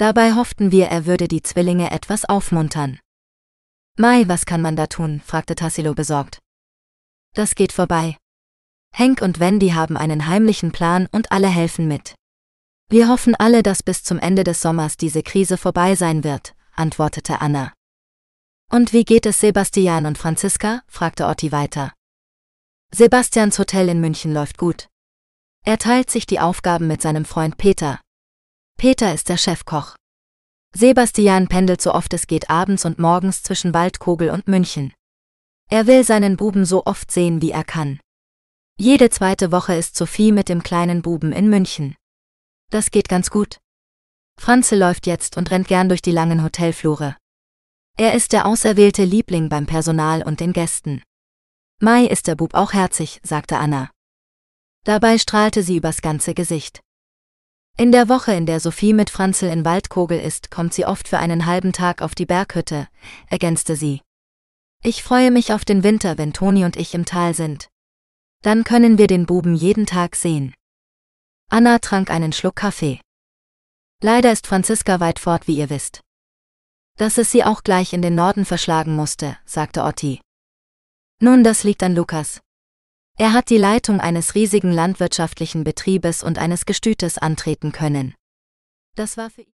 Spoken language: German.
Dabei hofften wir, er würde die Zwillinge etwas aufmuntern. »Mai, was kann man da tun?« fragte Tassilo besorgt. »Das geht vorbei. Hank und Wendy haben einen heimlichen Plan und alle helfen mit. Wir hoffen alle, dass bis zum Ende des Sommers diese Krise vorbei sein wird«, antwortete Anna. »Und wie geht es Sebastian und Franziska?« fragte Otti weiter. »Sebastians Hotel in München läuft gut. Er teilt sich die Aufgaben mit seinem Freund Peter. Peter ist der Chefkoch. Sebastian pendelt so oft es geht abends und morgens zwischen Waldkogel und München. Er will seinen Buben so oft sehen, wie er kann. Jede zweite Woche ist Sophie mit dem kleinen Buben in München. Das geht ganz gut. Franzl läuft jetzt und rennt gern durch die langen Hotelflure. Er ist der auserwählte Liebling beim Personal und den Gästen. Mai ist der Bub auch herzig«, sagte Anna. Dabei strahlte sie übers ganze Gesicht. In der Woche, in der Sophie mit Franzl in Waldkogel ist, kommt sie oft für einen halben Tag auf die Berghütte, ergänzte sie. Ich freue mich auf den Winter, wenn Toni und ich im Tal sind. Dann können wir den Buben jeden Tag sehen. Anna trank einen Schluck Kaffee. Leider ist Franziska weit fort, wie ihr wisst. Dass es sie auch gleich in den Norden verschlagen musste, sagte Otti. Nun, das liegt an Lukas. Er hat die Leitung eines riesigen landwirtschaftlichen Betriebes und eines Gestütes antreten können. Das war für ihn